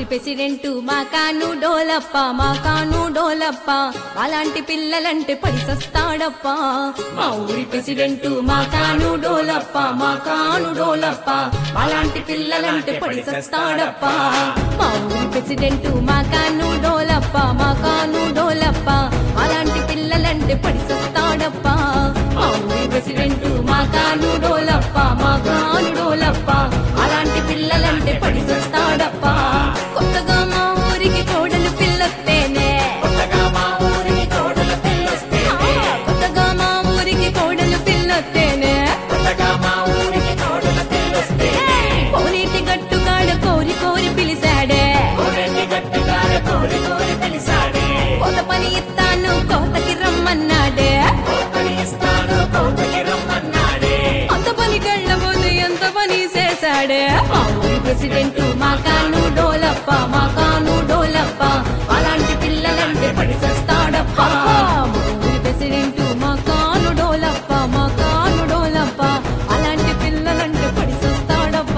President మా కాను డోలప్ప అలాంటి పిల్లలంటే పడిసస్తాడప్ప. మా ఊరి ప్రెసిడెంటు మా కాను డోలప్ప అలాంటి పిల్లలంటే పడిసస్తాడప్ప. మా ఊరి ప్రెసిడెంటు మా కాను డోలప్ప అలాంటి పిల్లలంటే పడిసస్తాడప్ప. మా ఊరి ప్రెసిడెంటు మా కాను డోలప్ప అలాంటి పిల్లలంటే పడిసస్తాడప్ప. కొత్తగా మా ఊరికి కోడలు పిల్లొస్తేనే కొత్తగా మా ఊరికి కోడలు పిల్లొస్తేనే కోనేటి గట్టుగాడ కోరి కోరి పిలిచాడే కొత్త పని ఇస్తాను కోతకి రమ్మన్నాడే అంత పని కళ్ళబోదు ఎంత పని చేశాడే. మా ఊరి ప్రెసిడెంటు మా కాను డోలప్ప అలాంటి పిల్లలంటే పడిసస్తాడప్ప. మా ఊరి ప్రెసిడెంటు మా కాను డోలప్ప అలాంటి పిల్లలంటే పడిసస్తాడప్ప.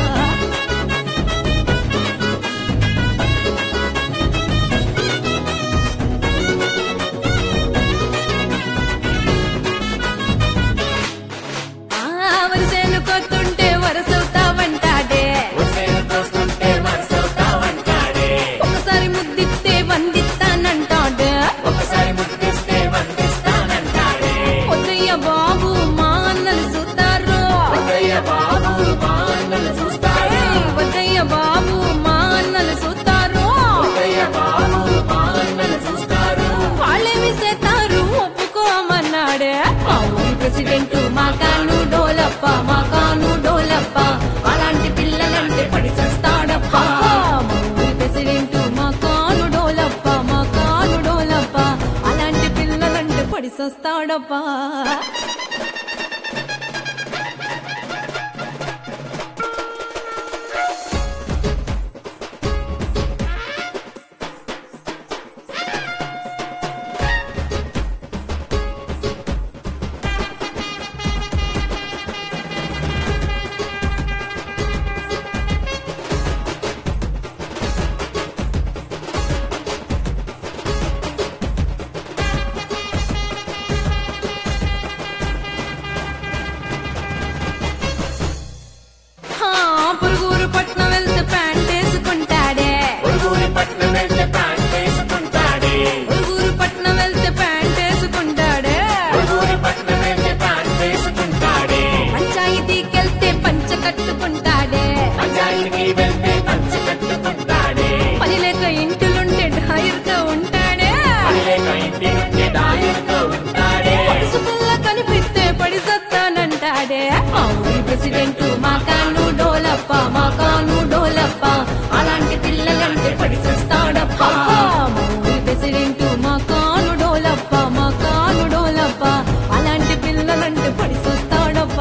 వరసేను కొత్తుంటే వరసవుతావంటాడే ఒకసారి ముద్దిస్తే వందిస్తానంటాడే. వద్దయ్య బాబు మా అన్నలు చూస్తారు వద్దయ్య బాబు మా అన్నలు చూస్తారు వాళ్ళేమి చేస్తారు ఒప్పుకోమన్నాడే. మా ఊరి ప్రెసిడెంటు మా కాను డోలప్ప అలాంటి పిల్లలంటే పడిసస్తాడప్ప. మా ఊరి ప్రెసిడెంటు మా కాను డోలప్ప అలాంటి పిల్లలంటే పడిసస్తాడప్ప. పురుగురు పట్నం వెళ్తే ప్యాంట్ వేసుకుంటాడే పురుగురు పట్నం వెళ్తే ప్యాంట్ వేసుకుంటాడే. పంచాయతీకెళ్తే పంచ కట్టుకుంటాడే పని లేక ఇంటిలుంటే డాయర్తో ఉంటాడే. పడుసు పిల్ల కనిపిస్తే పడిసత్తానంటాడే. మా ఊరి ప్రెసిడెంటు మా కాను డోలప్ప అలాంటి పిల్లలంటే పడిసస్తాడప్ప. మా ఊరి ప్రెసిడెంటు మా కాను డోలప్ప అలాంటి పిల్లలంటే పడిసస్తాడప్ప.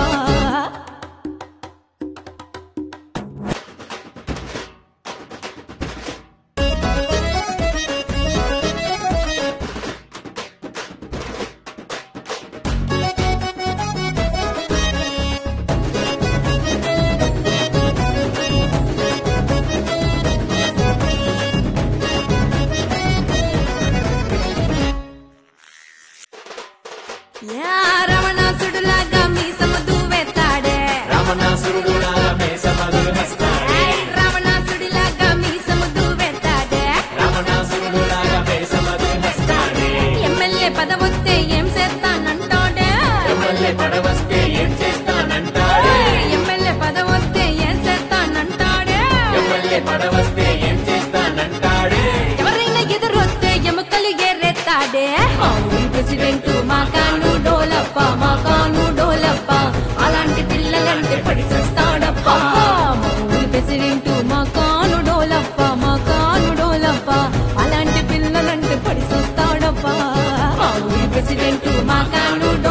రమణాసుడులాగా మీసము దువ్వెత్తాడే రమణాసుడిలాగా మీసము దువ్వెత్తాడే. ఎమ్మెల్యే పదవొస్తే ఏం చేస్తానంటాడే ఎమ్మెల్యే పదవొస్తే ఏం చేస్తానంటాడే. ఎవరైనా ఎదురొస్తే ఎముకలు ఎర్రెత్తాడే. మా ఊరి ప్రెసిడెంటు మా కాను డోలప్ప అలాంటి పిల్లలంటే పడిసస్తాడప్ప. మా ఊరి ప్రెసిడెంటు మా కాను డోలప్ప అలాంటి పిల్లలంటే పడిసస్తాడప్ప. మా ఊరి ప్రెసిడెంటు మా కాను